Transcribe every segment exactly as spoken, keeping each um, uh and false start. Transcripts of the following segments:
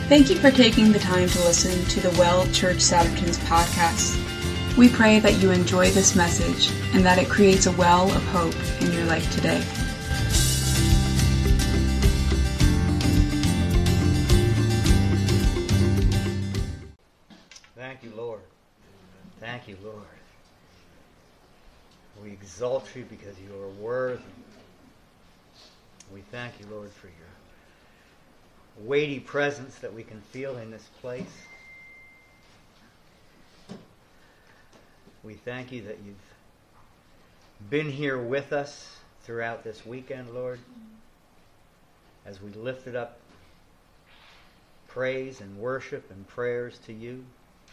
Thank you for taking the time to listen to the Well Church Satterton's podcast. We pray that you enjoy this message and that it creates a well of hope in your life today. Thank you, Lord. Thank you, Lord. We exalt you because you are worthy. We thank you, Lord, for your weighty presence that we can feel in this place. We thank you that you've been here with us throughout this weekend, Lord, as we lifted up praise and worship and prayers to you.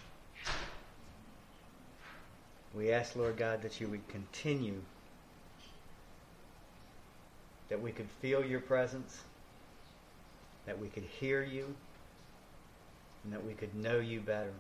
We ask, Lord God, that you would continue, that we could feel your presence, that we could hear you, and that we could know you better.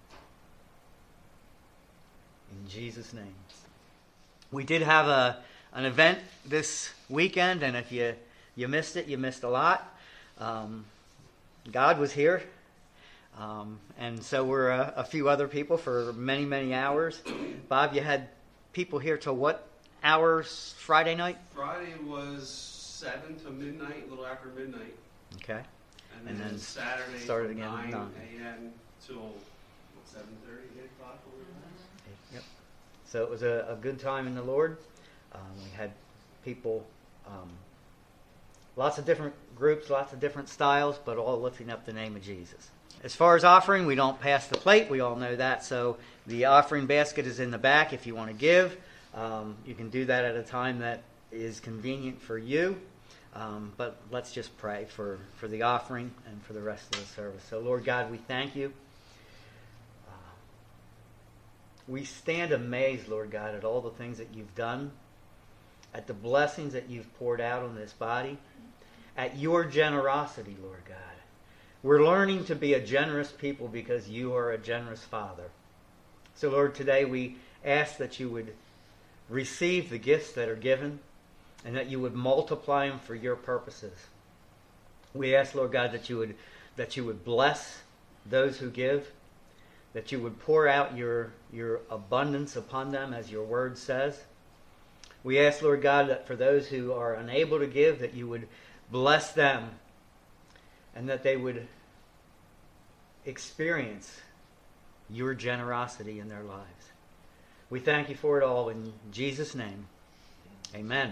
In Jesus' name. We did have a an event this weekend, and if you, you missed it, you missed a lot. Um, God was here. Um, and so were a, a few other people for many, many hours. Bob, you had people here till what hours Friday night? Friday was seven to midnight, a little after midnight. Okay. And, And then, then Saturday started from again at nine nine. a.m. till what, seven thirty, eight o'clock? Yep. So it was a, a good time in the Lord. Um, we had people, um, lots of different groups, lots of different styles, but all lifting up the name of Jesus. As far as offering, we don't pass the plate. We all know that. So the offering basket is in the back if you want to give. Um, you can do that at a time that is convenient for you. Um, but let's just pray for, for the offering and for the rest of the service. So, Lord God, we thank you. Uh, we stand amazed, Lord God, at all the things that you've done, at the blessings that you've poured out on this body, at your generosity, Lord God. We're learning to be a generous people because you are a generous Father. So, Lord, today we ask that you would receive the gifts that are given and that you would multiply them for your purposes. We ask, Lord God, that you would that you would bless those who give, that you would pour out your, your abundance upon them, as your word says. We ask, Lord God, that for those who are unable to give, that you would bless them and that they would experience your generosity in their lives. We thank you for it all in Jesus' name. Amen.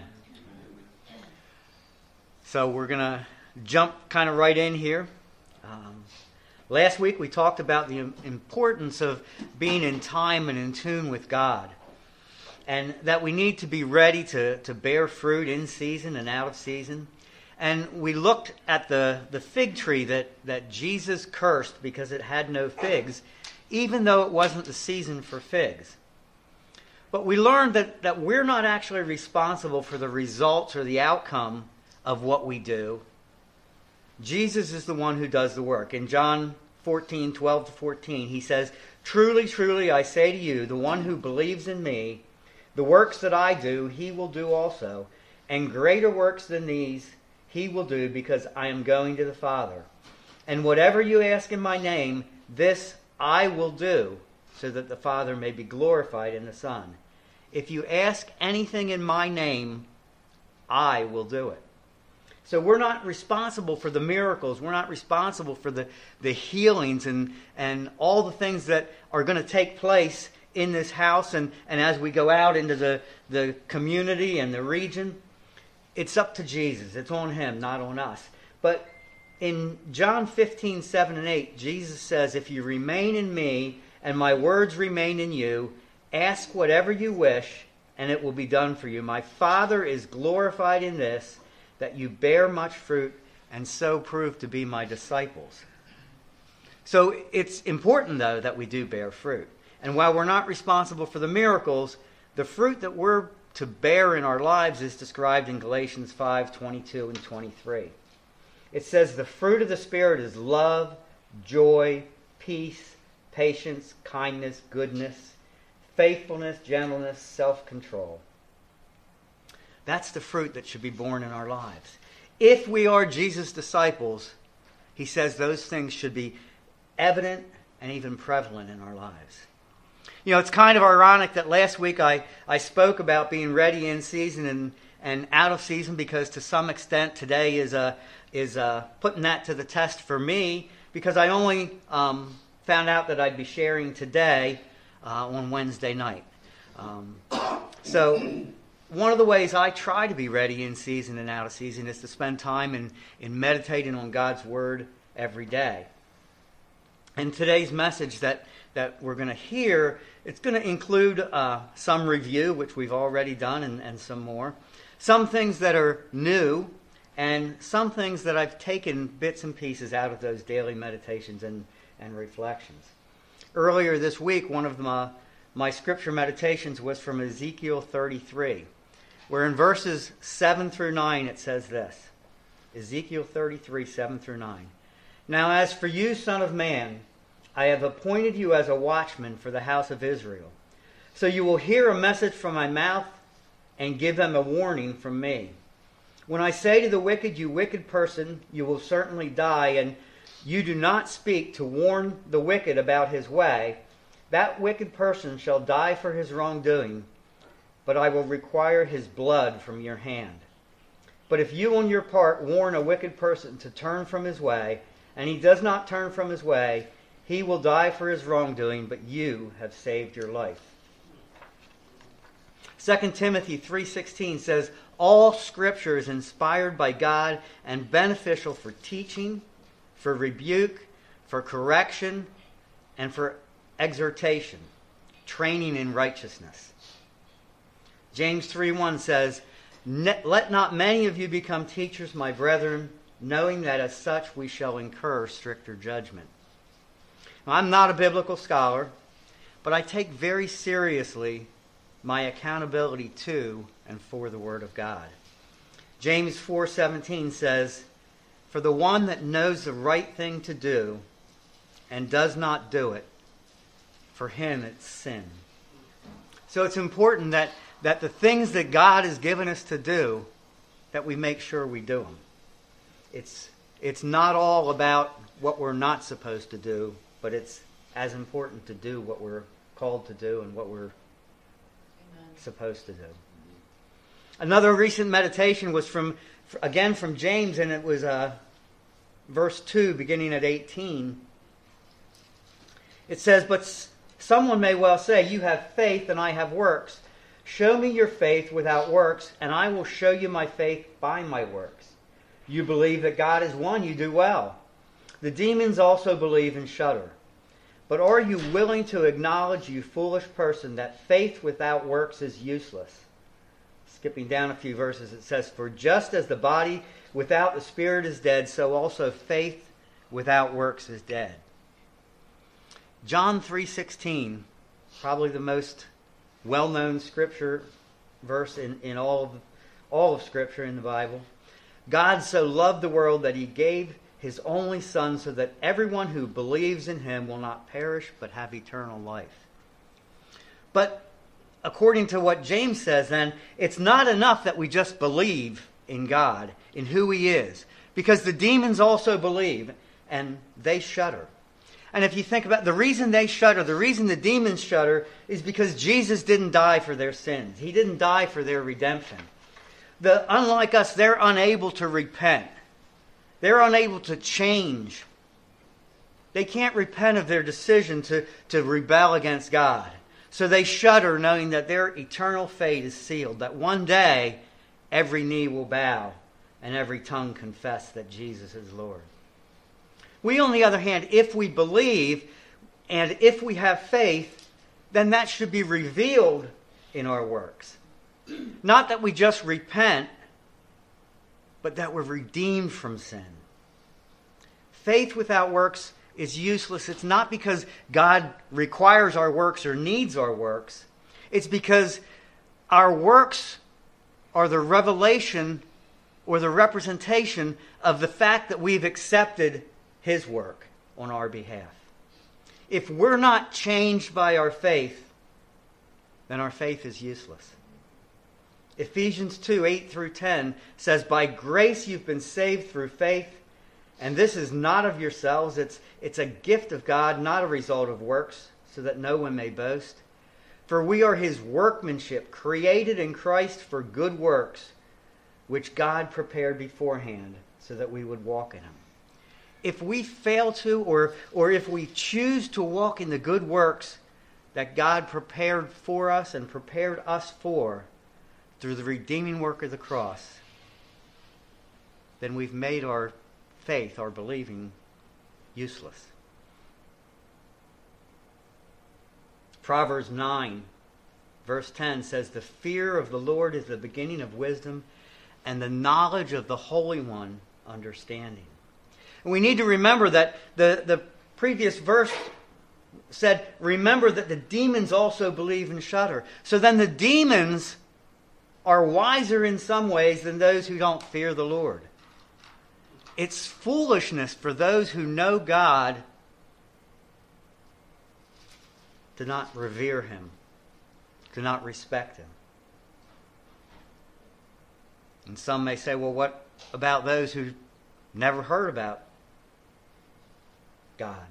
So we're going to jump kind of right in here. Um, last week we talked about the importance of being in time and in tune with God, and that we need to be ready to, to bear fruit in season and out of season. And we looked at the, the fig tree that, that Jesus cursed because it had no figs, even though it wasn't the season for figs. But we learned that, that we're not actually responsible for the results or the outcome of what we do. Jesus is the one who does the work. In John fourteen, twelve to fourteen, he says, "Truly, truly, I say to you, the one who believes in me, the works that I do, he will do also, and greater works than these he will do, because I am going to the Father. And whatever you ask in my name, this I will do, so that the Father may be glorified in the Son. If you ask anything in my name, I will do it." So we're not responsible for the miracles. We're not responsible for the, the healings and, and all the things that are going to take place in this house and, and as we go out into the, the community and the region. It's up to Jesus. It's on him, not on us. But in John fifteen, seven and eight, Jesus says, "If you remain in me and my words remain in you, ask whatever you wish and it will be done for you. My Father is glorified in this, that you bear much fruit and so prove to be my disciples." So it's important, though, that we do bear fruit. And while we're not responsible for the miracles, the fruit that we're to bear in our lives is described in Galatians five, twenty-two and twenty-three. It says, "The fruit of the Spirit is love, joy, peace, patience, kindness, goodness, faithfulness, gentleness, self-control." That's the fruit that should be born in our lives. If we are Jesus' disciples, he says those things should be evident and even prevalent in our lives. You know, it's kind of ironic that last week I, I spoke about being ready in season and, and out of season, because to some extent today is uh, is uh, putting that to the test for me, because I only um, found out that I'd be sharing today uh, on Wednesday night. Um, so one of the ways I try to be ready in season and out of season is to spend time in, in meditating on God's Word every day. And today's message that, that we're going to hear, it's going to include uh, some review, which we've already done, and, and some more. Some things that are new, and some things that I've taken bits and pieces out of those daily meditations and, and reflections. Earlier this week, one of my, my scripture meditations was from Ezekiel thirty-three, where in verses seven through nine it says this. Ezekiel thirty-three, seven through nine. Now as for you, son of man, I have appointed you as a watchman for the house of Israel. So you will hear a message from my mouth and give them a warning from me. When I say to the wicked, you wicked person, you will certainly die, and you do not speak to warn the wicked about his way, that wicked person shall die for his wrongdoing, but I will require his blood from your hand. But if you on your part warn a wicked person to turn from his way, and he does not turn from his way, he will die for his wrongdoing, but you have saved your life. Second Timothy three sixteen says, all Scripture is inspired by God and beneficial for teaching, for rebuke, for correction, and for exhortation, training in righteousness. James three one says, let not many of you become teachers, my brethren, knowing that as such we shall incur stricter judgment. Now, I'm not a biblical scholar, but I take very seriously my accountability to and for the Word of God. James four seventeen says, for the one that knows the right thing to do and does not do it, for him it's sin. So it's important that, that the things that God has given us to do, that we make sure we do them. It's, it's not all about what we're not supposed to do, but it's as important to do what we're called to do and what we're Amen. Supposed to do. Another recent meditation was from, again from James, and it was uh, verse two, beginning at eighteen. It says, but someone may well say, you have faith and I have works. Show me your faith without works, and I will show you my faith by my works. You believe that God is one, you do well. The demons also believe and shudder. But are you willing to acknowledge, you foolish person, that faith without works is useless? Skipping down a few verses, it says, for just as the body without the spirit is dead, so also faith without works is dead. John three sixteen, probably the most well-known scripture verse in, in all of, all of Scripture in the Bible. God so loved the world that he gave his only Son so that everyone who believes in him will not perish but have eternal life. But according to what James says then, it's not enough that we just believe in God, in who he is, because the demons also believe and they shudder. And if you think about the reason they shudder, the reason the demons shudder is because Jesus didn't die for their sins. He didn't die for their redemption. The, unlike us, they're unable to repent. They're unable to change. They can't repent of their decision to, to rebel against God. So they shudder knowing that their eternal fate is sealed, that one day every knee will bow and every tongue confess that Jesus is Lord. We, on the other hand, if we believe and if we have faith, then that should be revealed in our works. Not that we just repent, but that we're redeemed from sin. Faith without works is useless. It's not because God requires our works or needs our works. It's because our works are the revelation or the representation of the fact that we've accepted his work on our behalf. If we're not changed by our faith, then our faith is useless. Ephesians two, eight through ten says, by grace you've been saved through faith, And this is not of yourselves. It's, it's a gift of God, not a result of works, so that no one may boast. For we are his workmanship, created in Christ for good works, which God prepared beforehand, so that we would walk in them. If we fail to, or, or if we choose to walk in the good works that God prepared for us and prepared us for through the redeeming work of the cross, then we've made our faith, our believing, useless. Proverbs nine, verse ten says, "The fear of the Lord is the beginning of wisdom, and the knowledge of the Holy One, understanding." And we need to remember that the, the previous verse said, remember that the demons also believe and shudder. So then the demons are wiser in some ways than those who don't fear the Lord. It's foolishness for those who know God to not revere him, to not respect him. And some may say, well, what about those who never heard about God,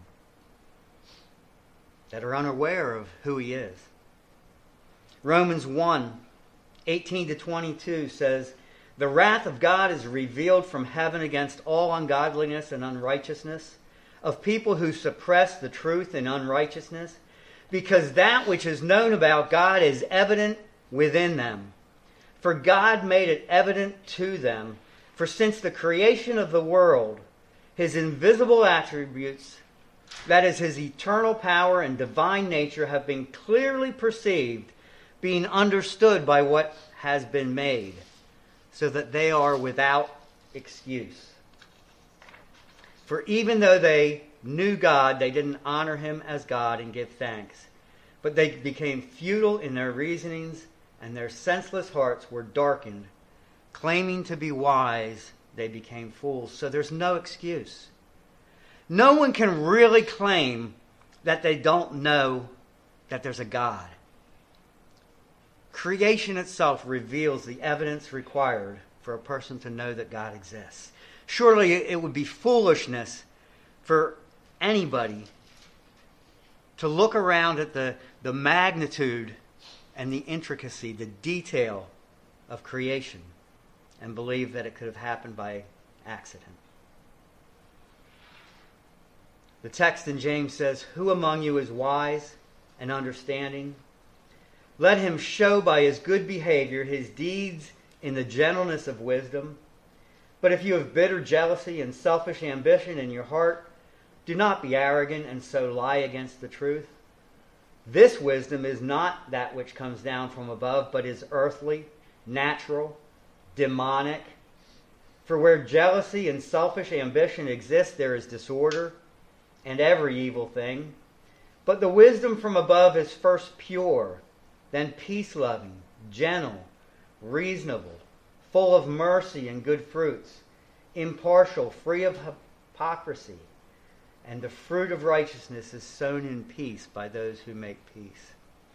that are unaware of who he is? Romans one, eighteen to twenty-two says, "The wrath of God is revealed from heaven against all ungodliness and unrighteousness of people who suppress the truth in unrighteousness, because that which is known about God is evident within them. For God made it evident to them. For since the creation of the world, his invisible attributes, that is his eternal power and divine nature, have been clearly perceived, being understood by what has been made, so that they are without excuse. For even though they knew God, they didn't honor him as God and give thanks. But they became futile in their reasonings, and their senseless hearts were darkened. Claiming to be wise, they became fools." So there's no excuse. No one can really claim that they don't know that there's a God. Creation itself reveals the evidence required for a person to know that God exists. Surely it would be foolishness for anybody to look around at the, the magnitude and the intricacy, the detail of creation, and believe that it could have happened by accident. The text in James says, "Who among you is wise and understanding? Let him show by his good behavior his deeds in the gentleness of wisdom. But if you have bitter jealousy and selfish ambition in your heart, do not be arrogant and so lie against the truth. This wisdom is not that which comes down from above, but is earthly, natural, demonic. For where jealousy and selfish ambition exist, there is disorder and every evil thing. But the wisdom from above is first pure, then peace-loving, gentle, reasonable, full of mercy and good fruits, impartial, free of hypocrisy. And the fruit of righteousness is sown in peace by those who make peace."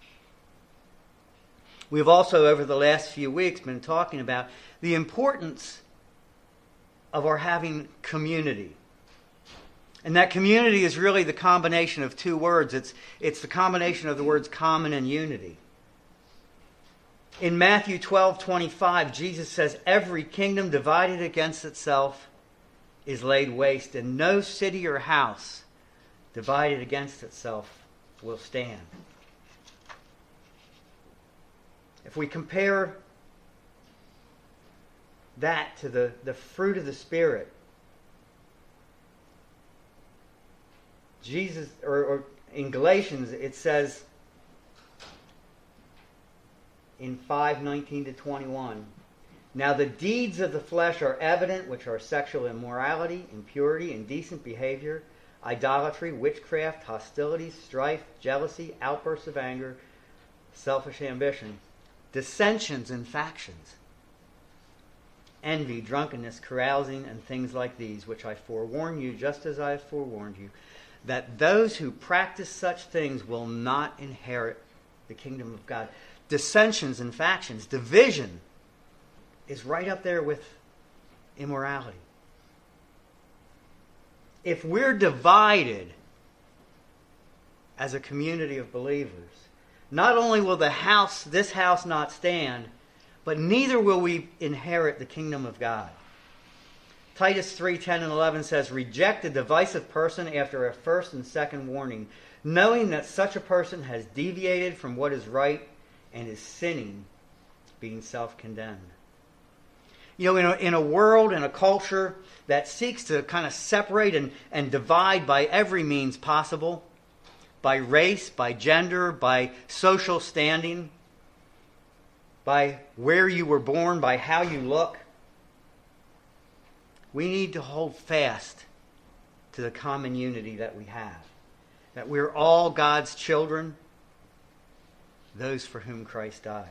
We've also, over the last few weeks, been talking about the importance of our having community. And that community is really the combination of two words. It's, it's the combination of the words common and unity. In Matthew twelve twenty-five, Jesus says, "Every kingdom divided against itself is laid waste, and no city or house divided against itself will stand." If we compare that to the, the fruit of the Spirit, Jesus, or, or in Galatians, it says in five nineteen to twenty-one, "Now the deeds of the flesh are evident, which are sexual immorality, impurity, indecent behavior, idolatry, witchcraft, hostility, strife, jealousy, outbursts of anger, selfish ambition, dissensions and factions, envy, drunkenness, carousing, and things like these, which I forewarn you, just as I have forewarned you, that those who practice such things will not inherit the kingdom of God." Dissensions and factions, division, is right up there with immorality. if we're divided as a community of believers, not only will the house, this house not stand, but neither will we inherit the kingdom of God. Titus three, ten and eleven says, "Reject a divisive person after a first and second warning, knowing that such a person has deviated from what is right and is sinning, being self-condemned." You know, in a, in a world, in a culture that seeks to kind of separate and, and divide by every means possible, by race, by gender, by social standing, by where you were born, by how you look, we need to hold fast to the common unity that we have. That we're all God's children, those for whom Christ died.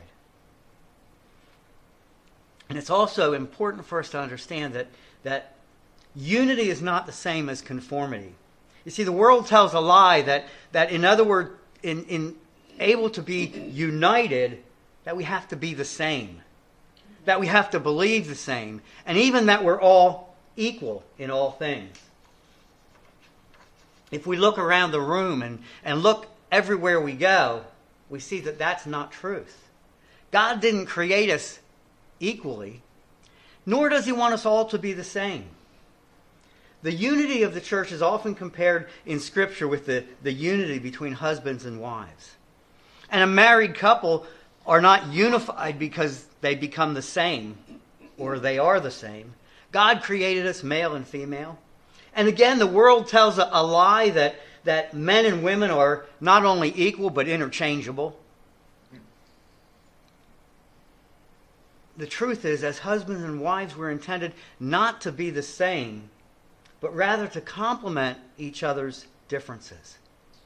And it's also important for us to understand that, that unity is not the same as conformity. You see, the world tells a lie that, that in other words, in, in able to be united, that we have to be the same. That we have to believe the same. And even that we're all equal in all things. If we look around the room and, and look everywhere we go, we see that that's not truth. God didn't create us equally, nor does he want us all to be the same. The unity of the church is often compared in Scripture with the, the unity between husbands and wives. And a married couple are not unified because they become the same, or they are the same. God created us male and female. And again, the world tells a, a lie that, that men and women are not only equal, but interchangeable. The truth is, as husbands and wives, we're intended not to be the same, but rather to complement each other's differences.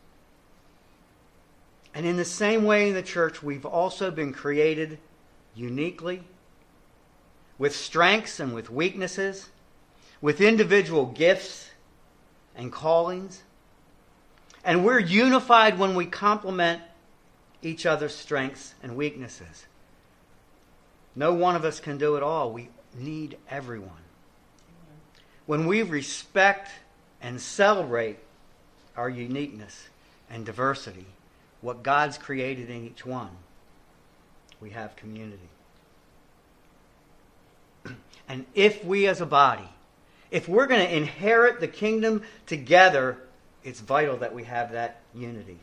And in the same way in the church, we've also been created uniquely, with strengths and with weaknesses, with individual gifts and callings. And we're unified when we complement each other's strengths and weaknesses. No one of us can do it all. We need everyone. When we respect and celebrate our uniqueness and diversity, what God's created in each one, we have community. And if we as a body, if we're going to inherit the kingdom together, it's vital that we have that unity.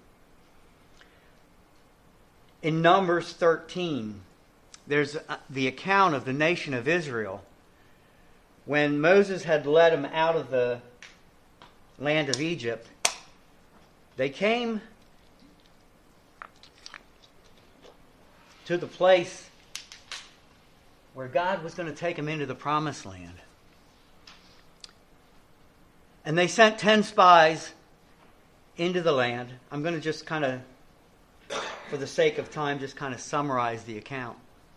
In Numbers thirteen, there's the account of the nation of Israel when Moses had led them out of the land of Egypt. They came to the place where God was going to take them into the promised land. And they sent ten spies into the land. I'm going to just kind of, for the sake of time, just kind of summarize the account.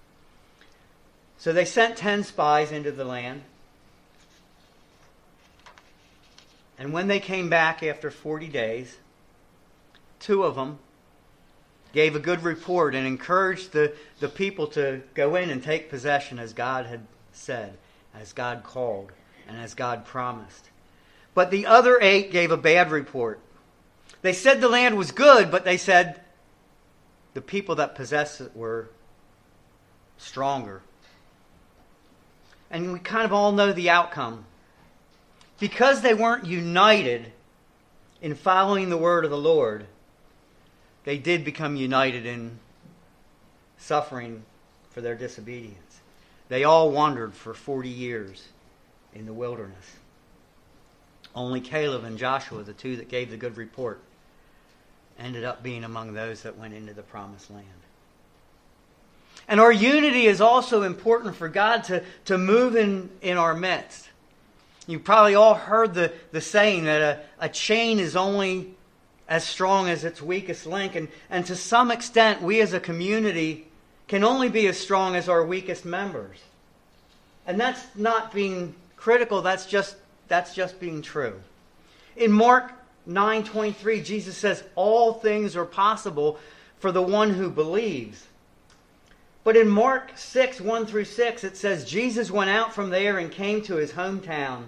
So they sent ten spies into the land. And when they came back after forty days, two of them gave a good report and encouraged the, the people to go in and take possession as God had said, as God called, and as God promised. But the other eight gave a bad report. They said the land was good, but they said the people that possessed it were stronger. And we kind of all know the outcome. Because they weren't united in following the word of the Lord, they did become united in suffering for their disobedience. They all wandered for forty years in the wilderness. Only Caleb and Joshua, the two that gave the good report, ended up being among those that went into the promised land. And our unity is also important for God to, to move in, in our midst. You've probably all heard the, the saying that a, a chain is only as strong as its weakest link. And, and to some extent, we as a community can only be as strong as our weakest members. And that's not being critical, that's just, that's just being true. In Mark nine twenty-three, Jesus says, all things are possible for the one who believes. But in Mark six, one through six, it says, Jesus went out from there and came to his hometown.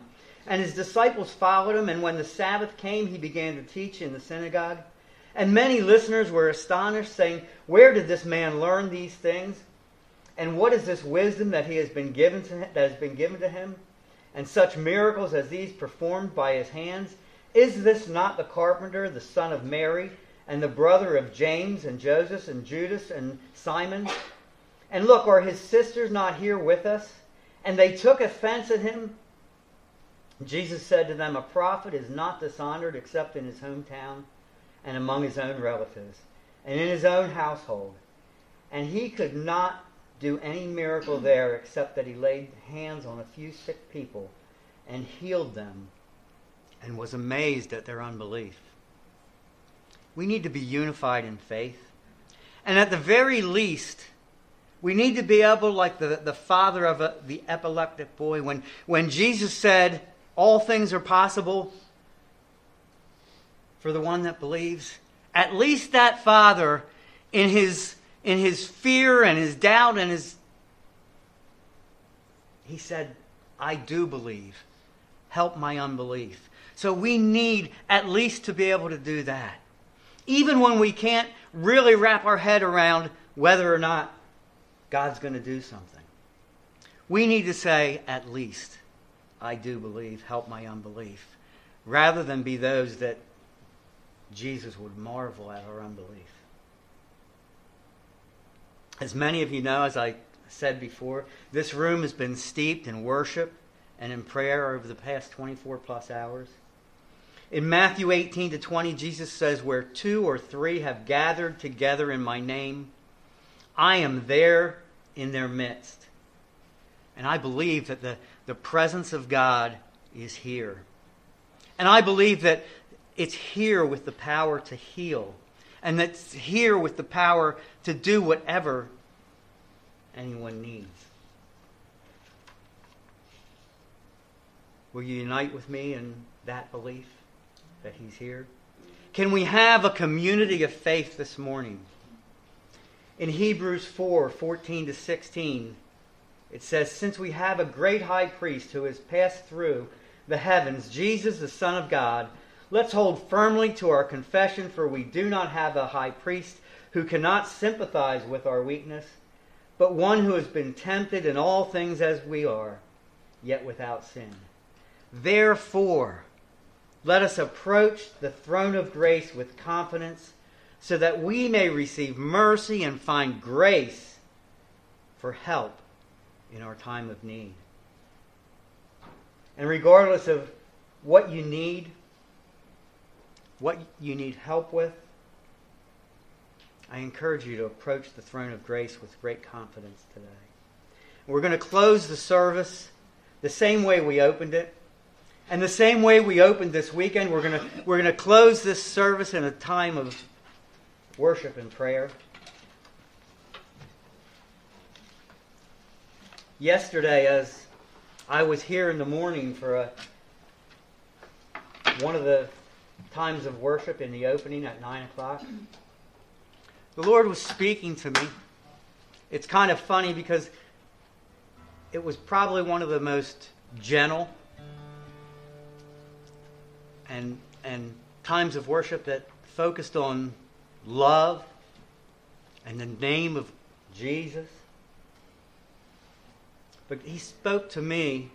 And his disciples followed him, and when the Sabbath came, he began to teach in the synagogue. And many listeners were astonished, saying, "Where did this man learn these things? And what is this wisdom that he has been given to him, that has been given to him? And such miracles as these performed by his hands? Is this not the carpenter, the son of Mary, and the brother of James and Joseph and Judas and Simon? And look, are his sisters not here with us?" And they took offense at him. Jesus said to them, "A prophet is not dishonored except in his hometown and among his own relatives and in his own household." And he could not do any miracle there except that he laid hands on a few sick people and healed them, and was amazed at their unbelief. We need to be unified in faith. And at the very least, we need to be able, like the, the father of a, the epileptic boy, when, when Jesus said, "All things are possible for the one that believes," at least that father, in his in his fear and his doubt and his, he said, "I do believe. Help my unbelief." So we need at least to be able to do that. Even when we can't really wrap our head around whether or not God's going to do something. We need to say, at least, "I do believe, help my unbelief," rather than be those that Jesus would marvel at our unbelief. As many of you know, as I said before, this room has been steeped in worship and in prayer over the past twenty-four plus hours. In Matthew eighteen to twenty, Jesus says, "Where two or three have gathered together in my name, I am there in their midst." And I believe that the, the presence of God is here. And I believe that it's here with the power to heal. And that's here with the power to do whatever anyone needs. Will you unite with me in that belief that he's here? Can we have a community of faith this morning? In Hebrews four, fourteen to sixteen, it says, "Since we have a great high priest who has passed through the heavens, Jesus, the Son of God, let's hold firmly to our confession, for we do not have a high priest who cannot sympathize with our weakness, but one who has been tempted in all things as we are, yet without sin. Therefore, let us approach the throne of grace with confidence, so that we may receive mercy and find grace for help in our time of need." And regardless of what you need, what you need help with, I encourage you to approach the throne of grace with great confidence today. We're going to close the service the same way we opened it. And the same way we opened this weekend, we're going to, we're going to close this service in a time of worship and prayer. Yesterday, as I was here in the morning for a, one of the times of worship in the opening at nine o'clock, the Lord was speaking to me. It's kind of funny because it was probably one of the most gentle and and times of worship that focused on love and the name of Jesus. But he spoke to me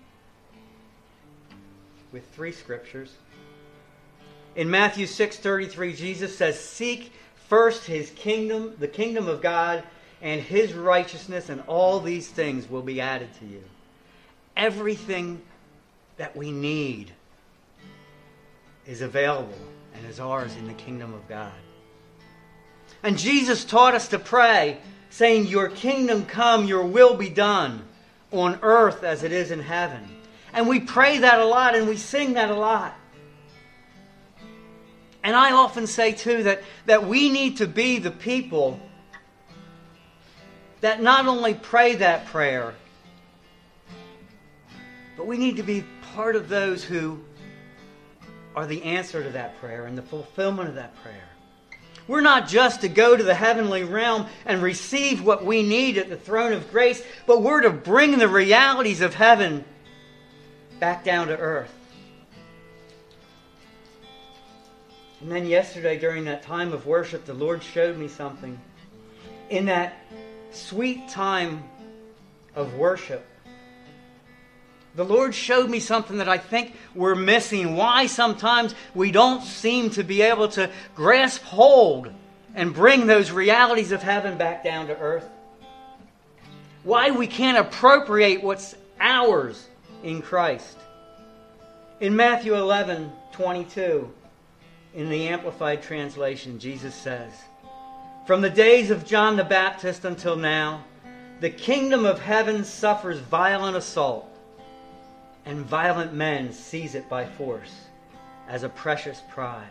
with three scriptures. In Matthew six thirty-three, Jesus says, "Seek first his kingdom, the kingdom of God, and his righteousness, and all these things will be added to you." Everything that we need is available and is ours in the kingdom of God. And Jesus taught us to pray, saying, "Your kingdom come, your will be done on earth as it is in heaven." And we pray that a lot and we sing that a lot. And I often say too that, that we need to be the people that not only pray that prayer, but we need to be part of those who are the answer to that prayer and the fulfillment of that prayer. We're not just to go to the heavenly realm and receive what we need at the throne of grace, but we're to bring the realities of heaven back down to earth. And then yesterday during that time of worship, the Lord showed me something. In that sweet time of worship, the Lord showed me something that I think we're missing. Why sometimes we don't seem to be able to grasp hold and bring those realities of heaven back down to earth. Why we can't appropriate what's ours in Christ. In Matthew eleven twenty-two, in the Amplified Translation, Jesus says, "From the days of John the Baptist until now, the kingdom of heaven suffers violent assault, and violent men seize it by force as a precious prize."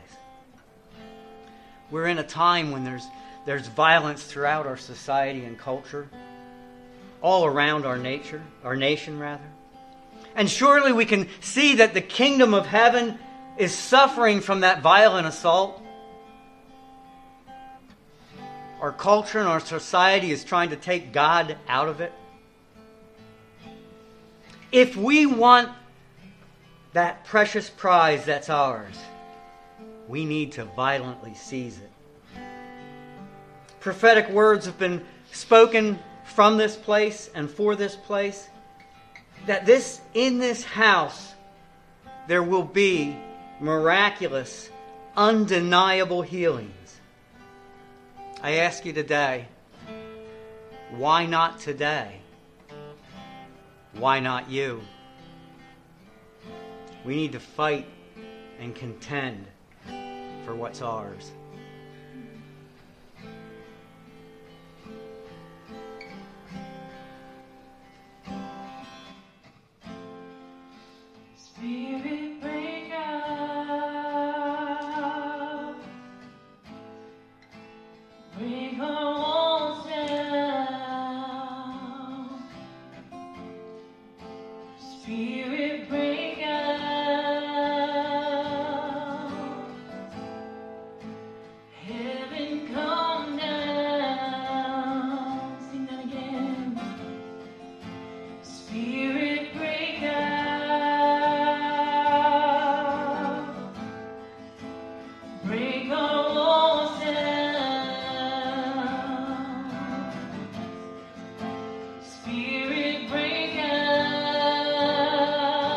We're in a time when there's, there's violence throughout our society and culture, all around our nature, our nation rather. And surely we can see that the kingdom of heaven is suffering from that violent assault. Our culture and our society is trying to take God out of it. If we want that precious prize that's ours, we need to violently seize it. Prophetic words have been spoken from this place and for this place, that this in this house there will be miraculous, undeniable healings. I ask you today, why not today? Why not you? We need to fight and contend for what's ours. Spirit, break out, break our walls down. Spirit, break out, heaven come down. Sing that again. Spirit, break out. Break our walls down. Spirit, break out.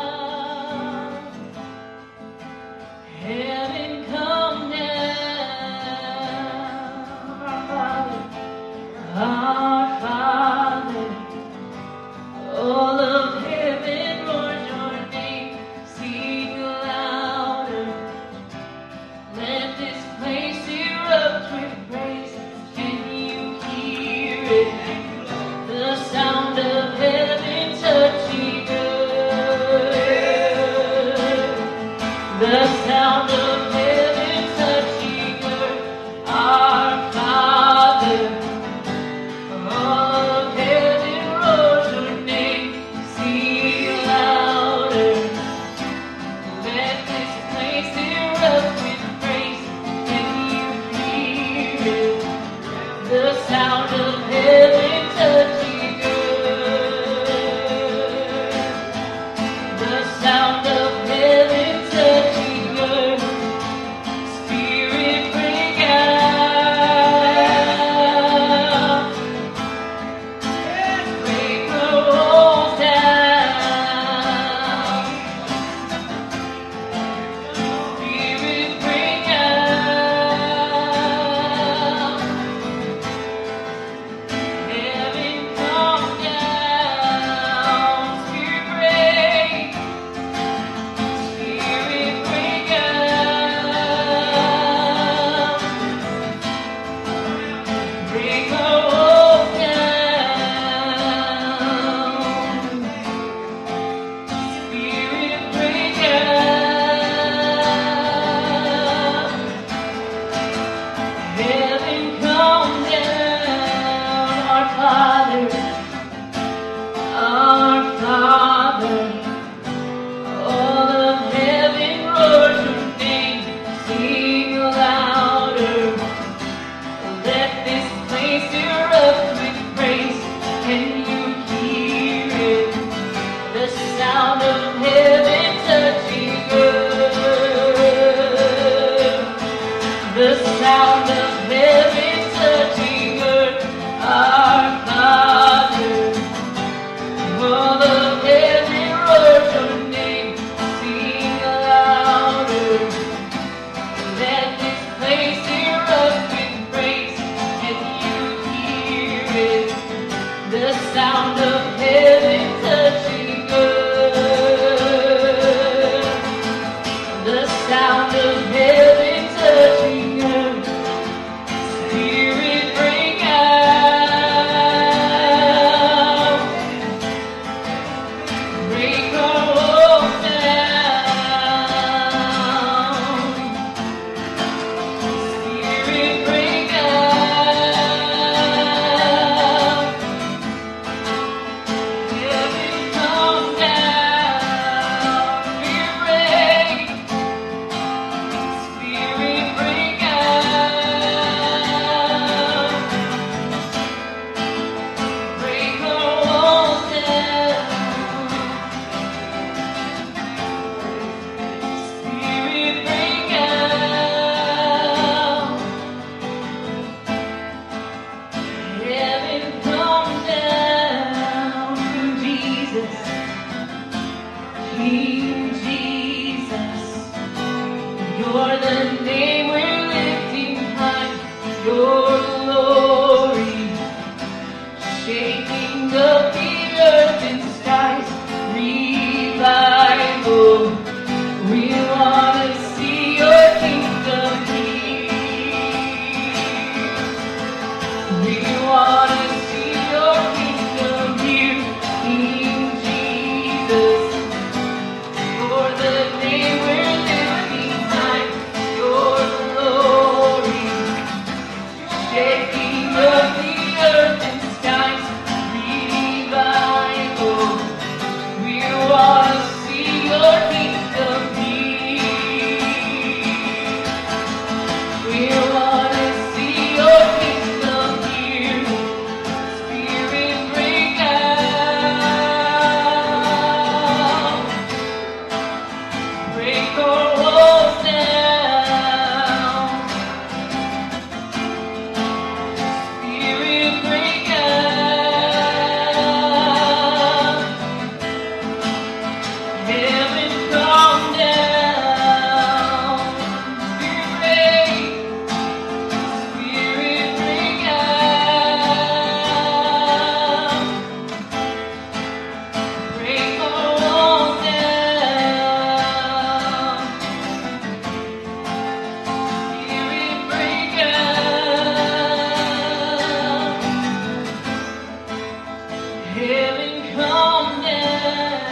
come down.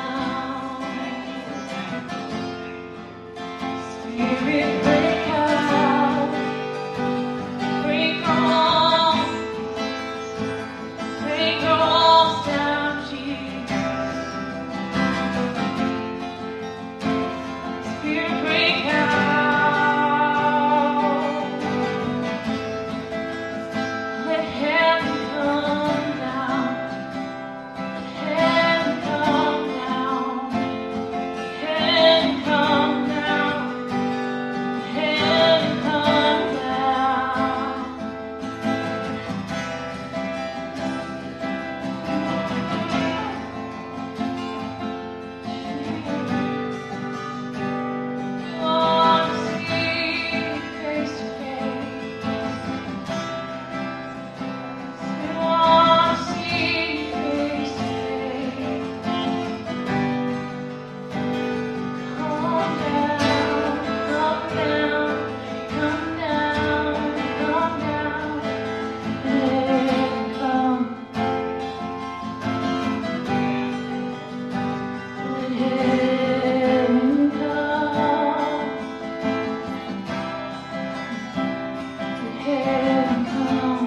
Spirit, break out. Break all. Break all down, Jesus. Spirit, break out. Let heaven come down. Let heaven come down. Heaven come down. Heaven come down. Want to see you face to face. Want to see you face to face. Calm down, calm down, come down, come down. Let it come. Let heaven come. Let heaven come.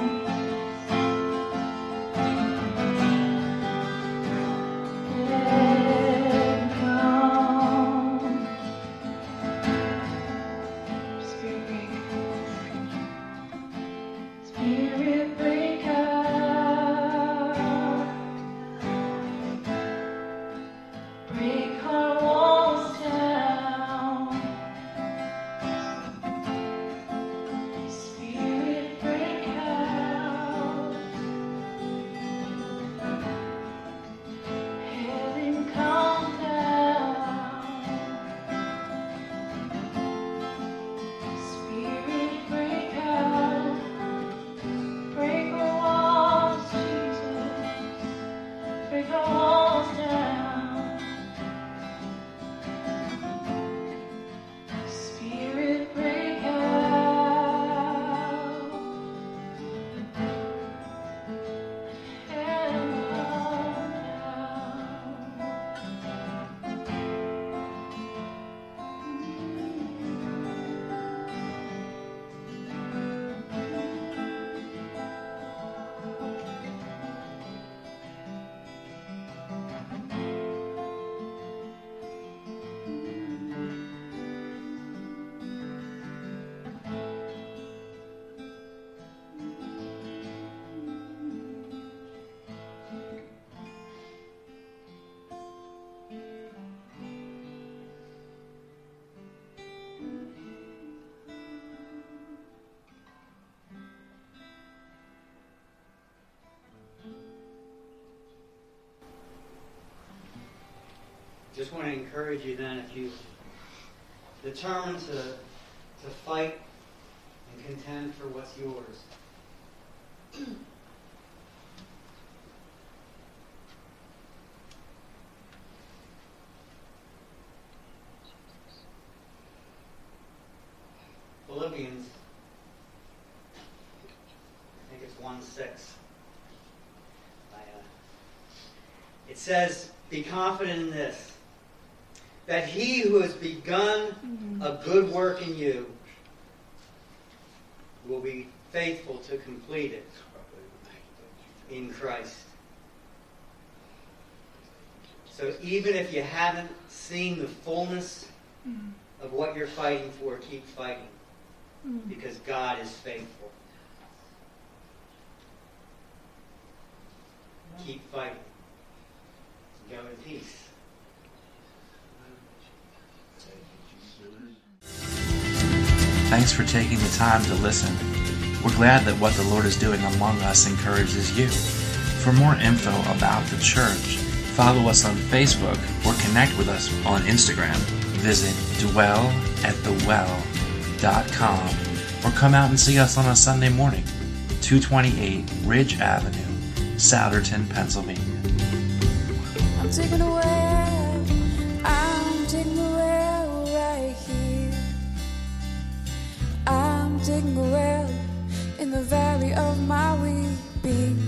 Let heaven come. Spirit break. Spirit break out. Break our walls down. Spirit break out. Heaven come down. Spirit break out. Break our walls, Jesus. Break our walls down. Spirit break out. Heaven come Just want to encourage you then, if you determine to to fight and contend for what's yours. Philippians, I think it's one six. I, uh, it says, "Be confident in this, that he who has begun a good work in you will be faithful to complete it in Christ." So even if you haven't seen the fullness of what you're fighting for, keep fighting, because God is faithful. Keep fighting. Go in peace. Thanks for taking the time to listen. We're glad that what the Lord is doing among us encourages you. For more info about the church, follow us on Facebook or connect with us on Instagram. Visit dwell at the well dot com or come out and see us on a Sunday morning, two twenty-eight Ridge Avenue, Souderton, Pennsylvania. I'm taking a well, I'm taking a well right here. I'm taking a well in the valley of my weeping.